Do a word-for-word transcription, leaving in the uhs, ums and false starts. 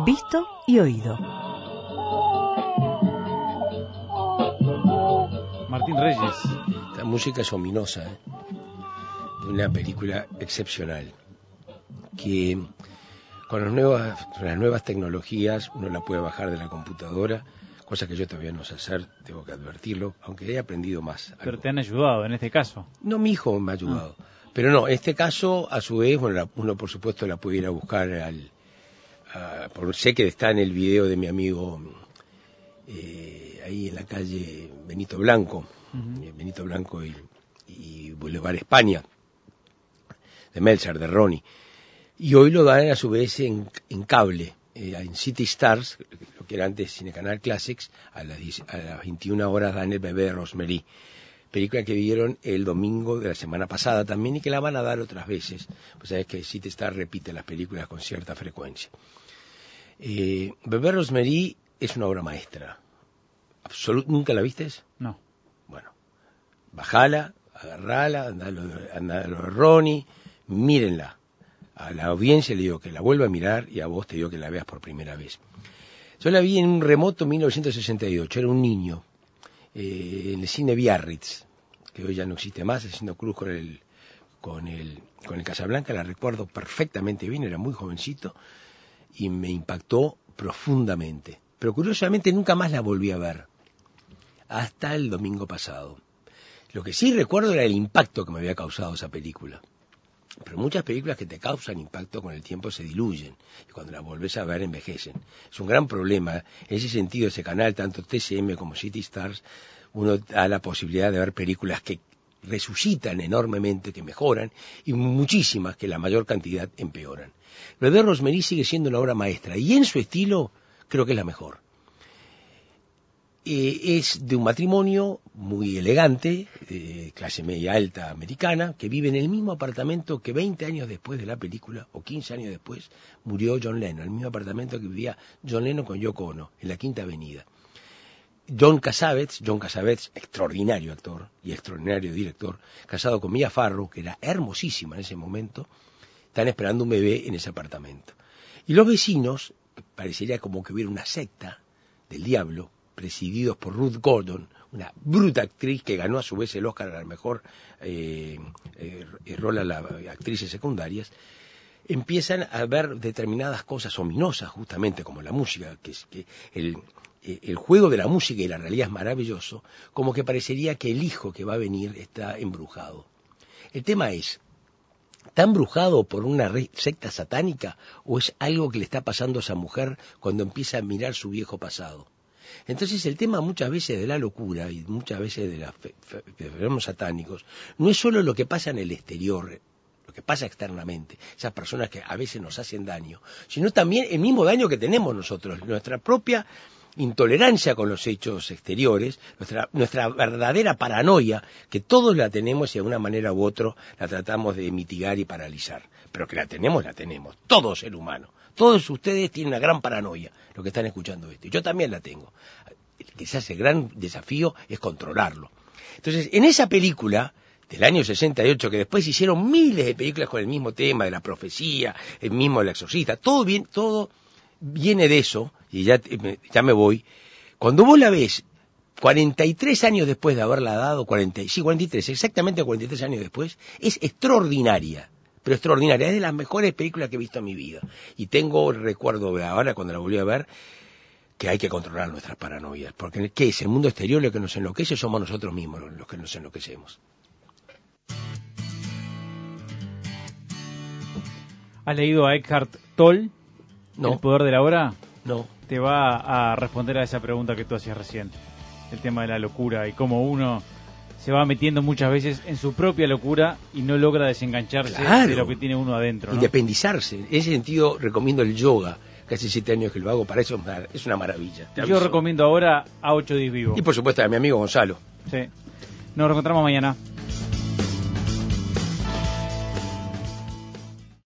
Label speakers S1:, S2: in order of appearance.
S1: Visto y oído.
S2: Martín Reyes.
S3: La música es ominosa, ¿eh? De una película excepcional que con las nuevas, con las nuevas tecnologías uno la puede bajar de la computadora, cosa que yo todavía no sé hacer, tengo que advertirlo, aunque he aprendido más.
S2: Pero
S3: algo.
S2: te han ayudado en este caso.
S3: No, mi hijo me ha ayudado. Ah. Pero no, en este caso, a su vez, bueno, la, uno por supuesto la puede ir a buscar al... A, por, sé que está en el video de mi amigo eh, ahí en la calle Benito Blanco, uh-huh. Benito Blanco y, y Boulevard España, de Meltzer, de Ronnie. Y hoy lo dan a su vez en, en cable, eh, en City Stars, lo que era antes Cine Canal Classics, a las, a las veintiuna horas dan El bebé de Rosemary, película que vieron el domingo de la semana pasada también y que la van a dar otras veces. Pues sabes que City Stars repite las películas con cierta frecuencia. Eh, Bebé Rosemary es una obra maestra. Absolut, ¿Nunca la vistes?
S2: No.
S3: Bueno, bajala, agarrala, andalo, andalo de Ronnie, mírenla. A la audiencia le digo que la vuelva a mirar y a vos te digo que la veas por primera vez. Yo la vi en un remoto mil novecientos sesenta y ocho, era un niño, eh, en el cine Biarritz, que hoy ya no existe más, haciendo cruz con el, con el, con el Casablanca, la recuerdo perfectamente bien, era muy jovencito y me impactó profundamente. Pero curiosamente nunca más la volví a ver, hasta el domingo pasado. Lo que sí recuerdo era el impacto que me había causado esa película. Pero muchas películas que te causan impacto con el tiempo se diluyen y cuando las volvés a ver envejecen. Es un gran problema. En ese sentido, ese canal, tanto T C M como City Stars, uno da la posibilidad de ver películas que resucitan enormemente, que mejoran, y muchísimas que la mayor cantidad empeoran. Bebé Rosemary sigue siendo una obra maestra y en su estilo creo que es la mejor. Eh, es de un matrimonio muy elegante, de clase media alta americana, que vive en el mismo apartamento que veinte años después de la película, o quince años después, murió John Lennon, el mismo apartamento que vivía John Lennon con Yoko Ono, en la Quinta Avenida. John Cassavetes, John Cassavetes, extraordinario actor y extraordinario director, casado con Mia Farrow, que era hermosísima en ese momento, están esperando un bebé en ese apartamento. Y los vecinos, parecería como que hubiera una secta del diablo, presididos por Ruth Gordon, una bruta actriz que ganó a su vez el Oscar a la mejor eh, eh, rol a las actrices secundarias, empiezan a ver determinadas cosas ominosas, justamente como la música, que, es, que el, el juego de la música y la realidad es maravilloso, como que parecería que el hijo que va a venir está embrujado. El tema es, ¿está embrujado por una secta satánica o es algo que le está pasando a esa mujer cuando empieza a mirar su viejo pasado? Entonces el tema muchas veces de la locura y muchas veces de los fenómenos satánicos no es solo lo que pasa en el exterior, lo que pasa externamente, esas personas que a veces nos hacen daño, sino también el mismo daño que tenemos nosotros, nuestra propia intolerancia con los hechos exteriores, nuestra, nuestra verdadera paranoia, que todos la tenemos y de una manera u otra la tratamos de mitigar y paralizar. Pero que la tenemos, la tenemos, todo ser humano. Todos ustedes tienen una gran paranoia, lo que están escuchando esto. Yo también la tengo. Quizás el gran desafío es controlarlo. Entonces, en esa película del año sesenta y ocho, que después hicieron miles de películas con el mismo tema, de la profecía, el mismo El Exorcista, todo bien, todo viene de eso, y ya, ya me voy. Cuando vos la ves, cuarenta y tres años después de haberla dado, cuarenta, sí, cuarenta y tres, exactamente cuarenta y tres años después, es extraordinaria. Pero extraordinaria, es de las mejores películas que he visto en mi vida. Y tengo recuerdo de ahora, cuando la volví a ver, que hay que controlar nuestras paranoias. Porque, ¿qué es? El mundo exterior lo que nos enloquece, somos nosotros mismos los que nos enloquecemos.
S2: ¿Has leído a Eckhart Tolle?
S3: No.
S2: ¿El poder de la hora?
S3: No.
S2: Te va a responder a esa pregunta que tú hacías recién. El tema de la locura y cómo uno se va metiendo muchas veces en su propia locura y no logra desengancharse claro. de lo que tiene uno adentro, ¿no?
S3: Independizarse. En ese sentido recomiendo el yoga, que hace siete años que lo hago, para eso es una maravilla.
S2: Yo recomiendo ahora A ocho días Vivo.
S3: Y por supuesto a mi amigo Gonzalo.
S2: Sí. Nos reencontramos mañana.